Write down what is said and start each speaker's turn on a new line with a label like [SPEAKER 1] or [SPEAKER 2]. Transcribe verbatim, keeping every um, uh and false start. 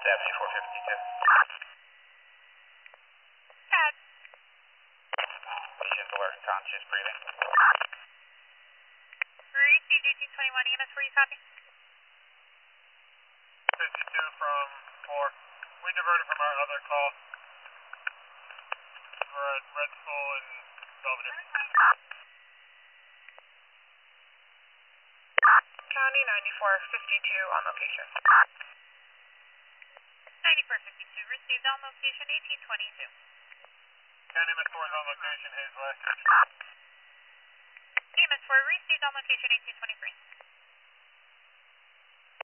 [SPEAKER 1] seventy-four fifty-two.
[SPEAKER 2] Ted.
[SPEAKER 1] Patient's alert, conscious breathing.
[SPEAKER 2] Received eighteen twenty-one, E M S four, you copy?
[SPEAKER 3] fifty-two from four. We diverted from our other call. We're at Red Skull and Belvedere.
[SPEAKER 2] County ninety-four fifty-two on location. ninety-four fifty-two, received on location eighteen twenty-two.
[SPEAKER 3] County M S four is on location, Hayes West.
[SPEAKER 2] E M S four, received on location eighteen twenty-three.